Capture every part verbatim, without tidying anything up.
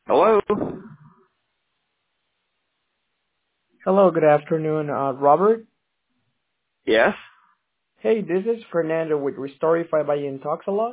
Hello? Hello, good afternoon, uh, Robert. Yes? Hey, this is Fernando with Restorify by Intoxalock.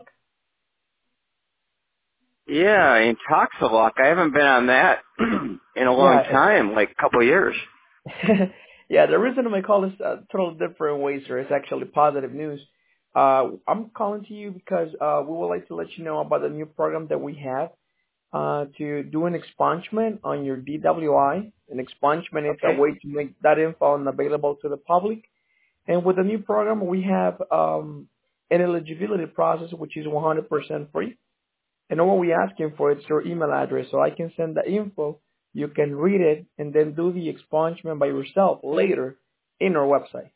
Yeah, in Toxalock. I haven't been on that in a long Yeah, time, like a couple of years. yeah. The reason my call is uh, totally different ways, sir. It's actually positive news. Uh, I'm calling to you because uh, we would like to let you know about the new program that we have uh, to do an expungement on your D W I. An expungement is a Okay. way to make that info available to the public. And with the new program, we have um, an eligibility process which is one hundred percent free. And all we're asking for is your email address so I can send the info. You can read it and then do the expungement by yourself later in our website.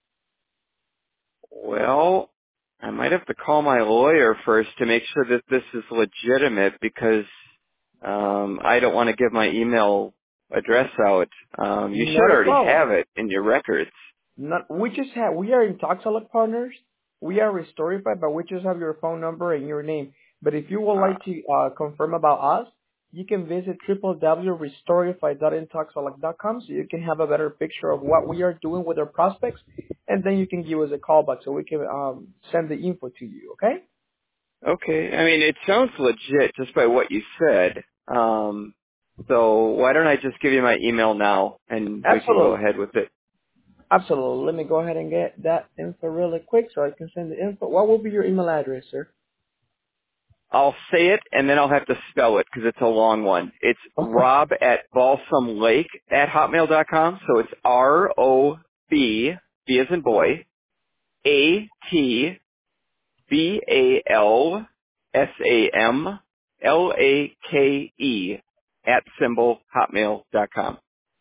Well, I might have to call my lawyer first to make sure that this is legitimate because um, I don't want to give my email address out. Um, you should Not a already problem. have it in your records. Not, we just have, we are in Toxalot partners. We are Restorify, but we just have your phone number and your name. But if you would Uh, like to uh, confirm about us, you can visit w w w dot restorify dot intoxalot dot com so you can have a better picture of what we are doing with our prospects, and then you can give us a call back so we can um, send the info to you, okay? okay. I mean, it sounds legit just by what you said. Um, so why don't I just give you my email now and we can go Absolutely. ahead with it. Absolutely. Let me go ahead and get that info really quick so I can send the info. What will be your email address, sir? I'll say it and then I'll have to spell it because it's a long one. It's rob at balsam lake at hotmail dot com. So it's R O B, B as in boy, A T B A L S A M L A K E at symbol hotmail dot com.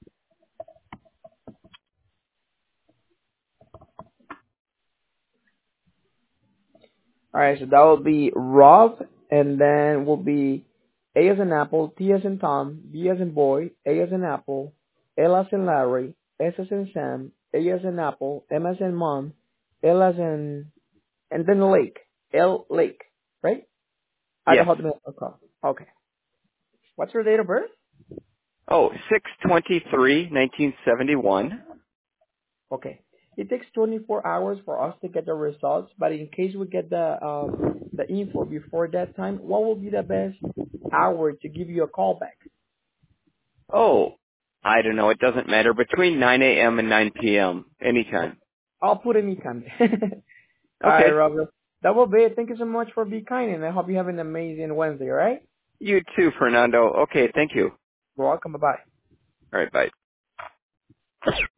All right, so that will be Rob, and then will be A as in Apple, T as in Tom, B as in boy, A as in Apple, L as in Larry, S as in Sam, A as in Apple, M as in Mom, L as in, and then Lake, L Lake, right? At Yes. hotmail dot com. Okay. What's your date of birth? Oh, six twenty-three nineteen seventy-one. Okay. It takes twenty-four hours for us to get the results, but in case we get the um, the info before that time, what will be the best hour to give you a call back? Oh, I don't know. It doesn't matter. Between nine a.m. and nine p.m. Anytime. I'll put any kind. All right, Okay. Robert. That will be it. Thank you so much for being kind, and I hope you have an amazing Wednesday, all right? You too, Fernando. Okay, thank you. You're welcome. Bye-bye. All right, bye.